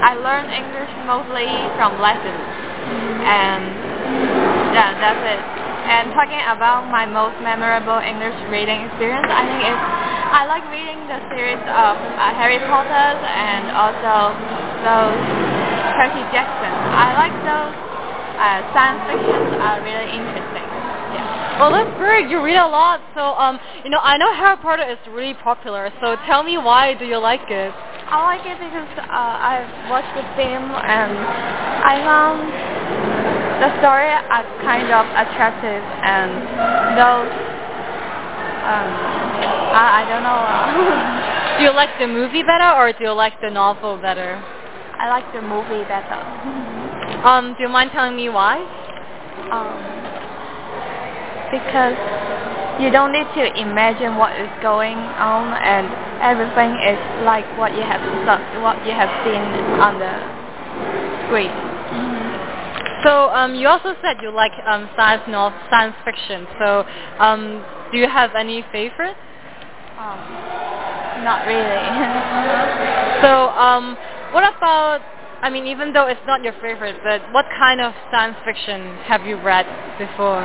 I learn English mostly from lessons, and yeah, that's it. And talking about my most memorable English reading experience, I think I like reading the series of Harry Potter and also those Percy Jackson. I like those science fictions are really interesting. Yeah. Well, that's great. You read a lot, so I know Harry Potter is really popular. So tell me, why do you like it? I like it because I've watched the film and I found the story are kind of attractive, and those I don't know. Do you like the movie better, or do you like the novel better? I like the movie better. Do you mind telling me why? Because you don't need to imagine what is going on, and everything is like what you have seen on the screen. So you also said you like science fiction. So do you have any favorites? Not really. So what about? I mean, even though it's not your favorite, but what kind of science fiction have you read before?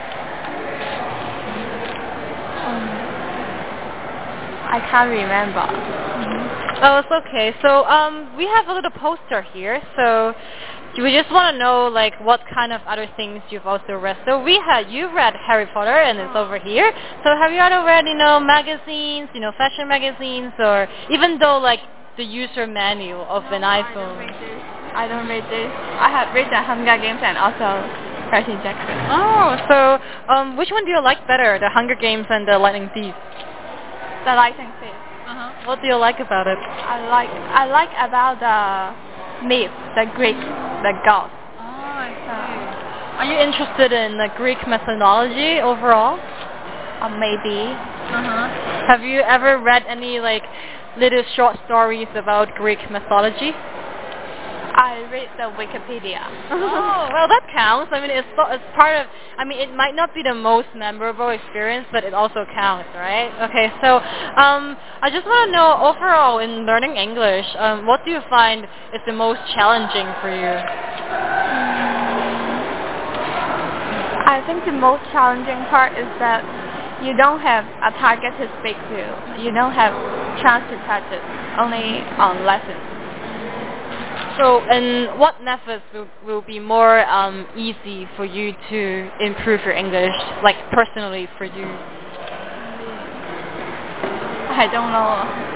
I can't remember. Oh, it's okay. So we have a little poster here. So we just want to know like what kind of other things you've also read. So you read Harry Potter, and it's over here. So have you ever read magazines, fashion magazines, or even though like the user manual of an iPhone? I don't read this. I have read the Hunger Games and also Percy Jackson. Oh, so which one do you like better, the Hunger Games and the Lightning Thief? The Lightning Thief. What do you like about it? I like about the myth, the Greek, the gods. Oh, I see. Are you interested in the Greek mythology overall? Maybe. Have you ever read any little short stories about Greek mythology? I read the Wikipedia. Oh, well, that counts. I mean, it's part of. I mean, it might not be the most memorable experience, but it also counts, right? Okay, so I just want to know, overall, in learning English, what do you find is the most challenging for you? I think the most challenging part is that you don't have a target to speak to. You don't have chance to practice, only on lessons. So, and what methods will be more easy for you to improve your English, like personally for you? I don't know.